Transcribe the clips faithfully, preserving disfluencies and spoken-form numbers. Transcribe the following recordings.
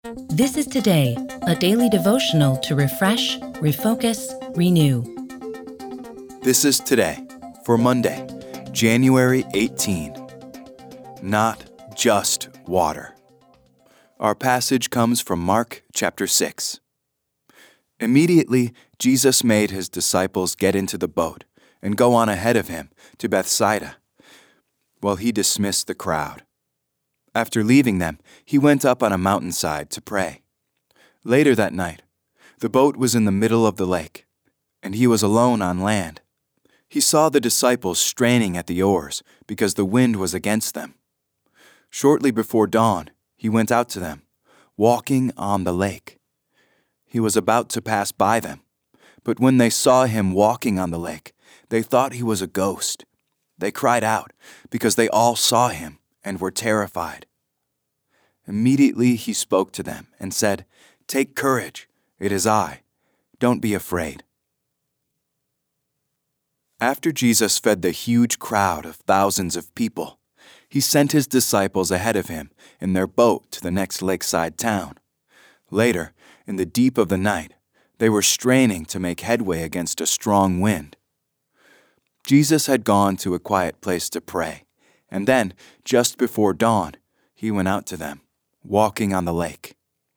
This is Today, a daily devotional to refresh, refocus, renew. This is Today for Monday, January eighteenth. Not just water. Our passage comes from Mark chapter six. Immediately, Jesus made his disciples get into the boat and go on ahead of him to Bethsaida, while he dismissed the crowd. After leaving them, he went up on a mountainside to pray. Later that night, the boat was in the middle of the lake, and he was alone on land. He saw the disciples straining at the oars because the wind was against them. Shortly before dawn, he went out to them, walking on the lake. He was about to pass by them, but when they saw him walking on the lake, they thought he was a ghost. They cried out because they all saw him and were terrified. Immediately he spoke to them and said, "Take courage, it is I. Don't be afraid." After Jesus fed the huge crowd of thousands of people, he sent his disciples ahead of him in their boat to the next lakeside town. Later, in the deep of the night, they were straining to make headway against a strong wind. Jesus had gone to a quiet place to pray, and then, just before dawn, he went out to them, walking on the lake.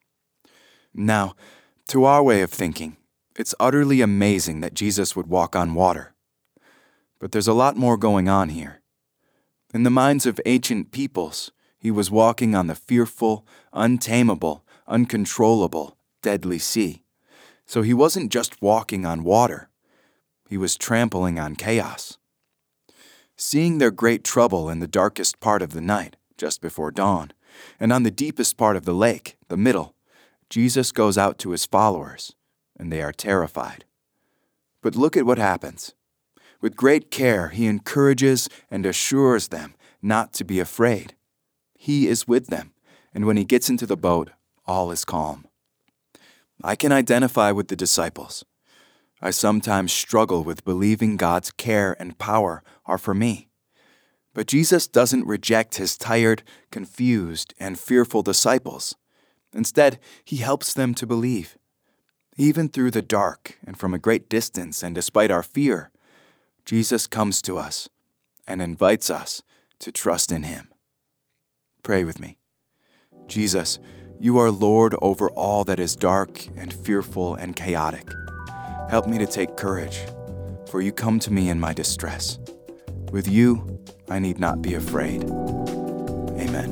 Now, to our way of thinking, it's utterly amazing that Jesus would walk on water. But there's a lot more going on here. In the minds of ancient peoples, he was walking on the fearful, untamable, uncontrollable, deadly sea. So he wasn't just walking on water. He was trampling on chaos. Seeing their great trouble in the darkest part of the night, just before dawn, and on the deepest part of the lake, the middle, Jesus goes out to his followers, and they are terrified. But look at what happens. With great care, he encourages and assures them not to be afraid. He is with them, and when he gets into the boat, all is calm. I can identify with the disciples. I sometimes struggle with believing God's care and power are for me. But Jesus doesn't reject his tired, confused, and fearful disciples. Instead, he helps them to believe. Even through the dark and from a great distance and despite our fear, Jesus comes to us and invites us to trust in him. Pray with me. Jesus, you are Lord over all that is dark and fearful and chaotic. Help me to take courage, for you come to me in my distress. With you, I need not be afraid. Amen.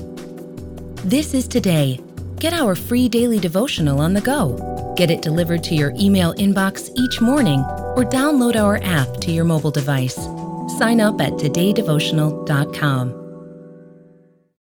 This is Today. Get our free daily devotional on the go. Get it delivered to your email inbox each morning or download our app to your mobile device. Sign up at today devotional dot com.